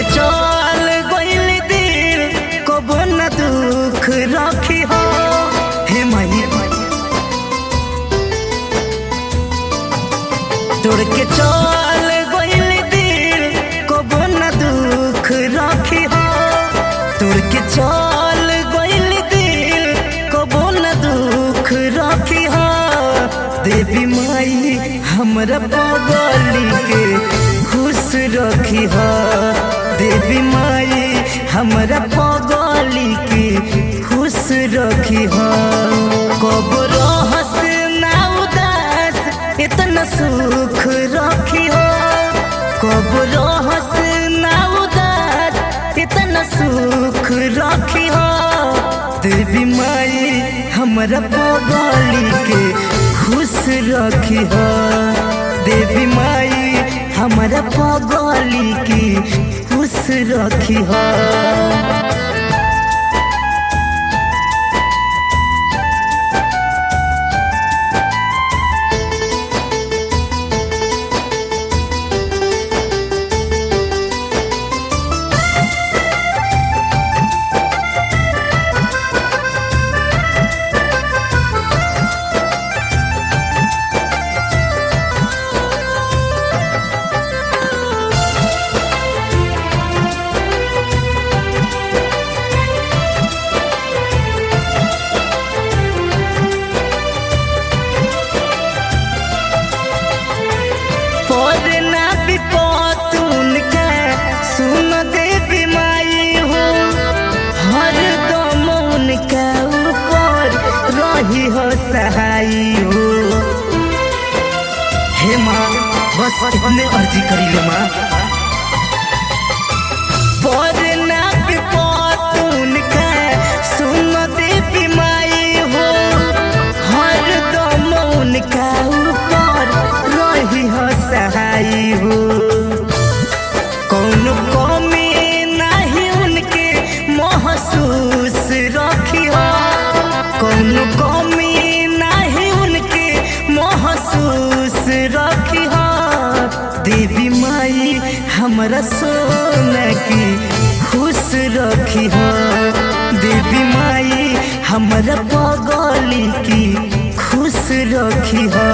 चल गइल दिल कबो न दुख रखी हो हे माई। तोड़ के चल गइल दिल कबो न दुख रखी हो। तोड़ के चल गइल दिल कबो न दुख रखी हो। देवी माई हमरा पगली के खुश रखी हो। देवी माई हमरा पगली के खुश रखी हो। कब रहस ना उदास इतना सुख रखी हो। कब रहस ना उदास इतना सुख रखी हो। देवी माई हमरा पगली के खुश रखी हो। देवी माई हमरा पगली की खुश रखी हो। सुन देवी माई हो हर दम उनका ऊपर रही हो सहाई हो। हे माँ बस इतने अर्जी करी ले माँ। पढ़ना विपत उनका सुन देवी माई हो हर दम उनका ऊपर रही हो सहाई हो। कौन कमी नहीं उनके महसूस रखी हो। कौन कमी नहीं उनके महसूस रखी हो। देवी माई हमरा सोना की खुश रखी हो। देवी माई हमरा पगली की खुश रखी हो।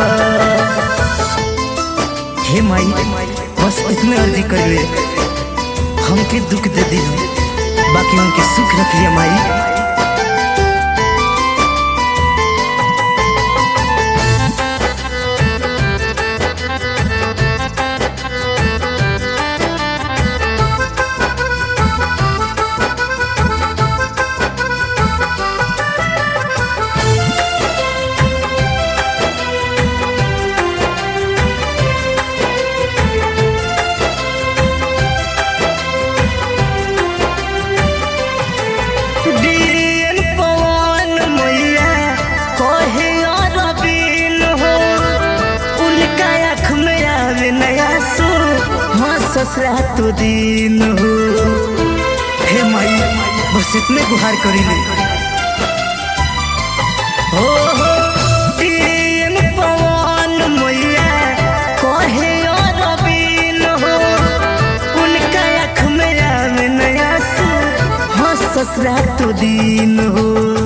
हे माई बस इतने अर्जी कर ले हमके दुख दे दी बाकी उनके सुख रखिए माई। ससुरा तो दिन हो। हे माई बस इतने गुहार करी ले हो दिन पवन मैया कहे और बीन हो। उनका आँख में आवे नया हो ससुरा तो दिन हो।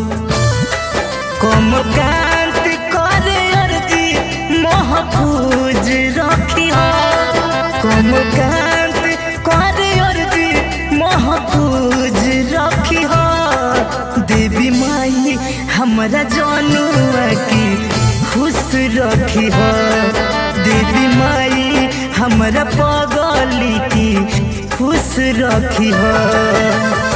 कम कांत करे अर्जी महफूज रखी हो। कम कांत करे अर्जी महफूज रखी हो। देवी माई हमरा जनुआ की खुश रखी हो। देवी माई हमरा पगली की खुश रखी हो।